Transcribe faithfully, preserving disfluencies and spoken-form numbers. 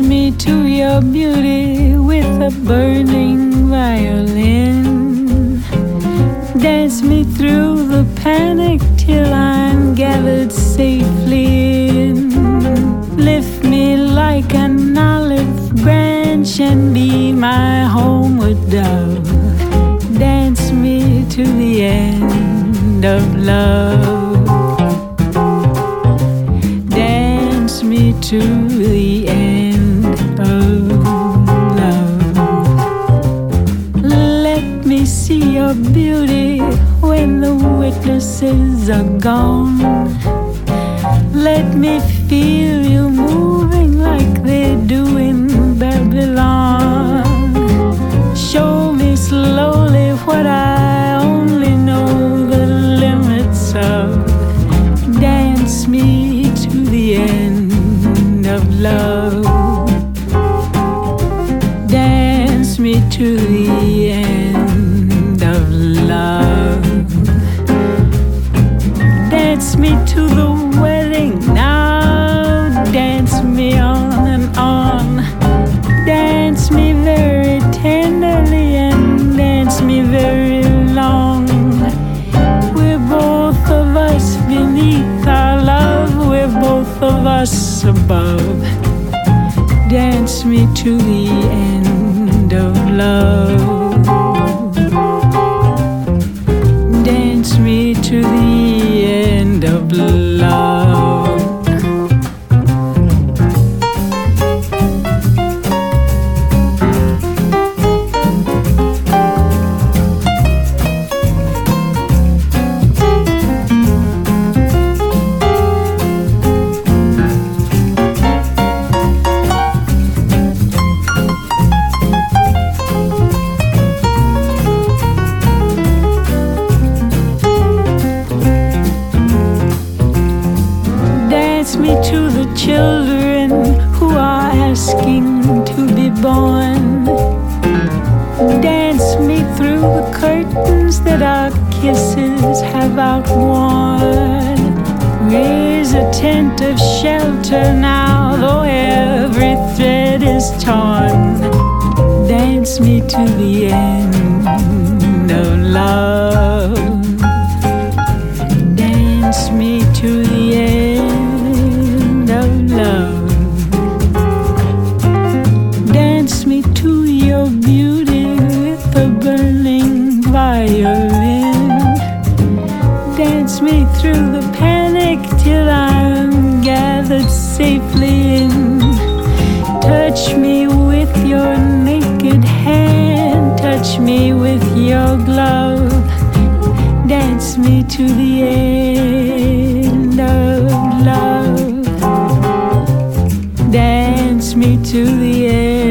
me to your beauty with a burning violin. Dance me through the panic till I'm gathered safely in. Lift me like an olive branch and be my homeward dove. Dance me to the end of love. Dance me to the end of love. Let me see your beauty when the witnesses are gone. Let me feel you moving like they do in Babylon. Show me slowly what I only know the limits of. Dance me to the end of love. Dance me to the end of love. Dance me to the wedding now. Dance me on and on. Dance me very tenderly and dance me very long. We're both of us beneath our love. We're both of us above. Dance me to the end of love. Dance me to the end of love. Dance me to the children who are asking to be born. Dance me through the curtains that our kisses have outworn. Raise a tent of shelter now, though every thread is torn. Dance me to the end of love. Dance me to the end of love. Dance me to your beauty with a burning violin. Dance me through the panic till I'm gathered safely in. Touch me with your naked hand. Touch me with your glove. Dance me to the end of love. Dance me to the end.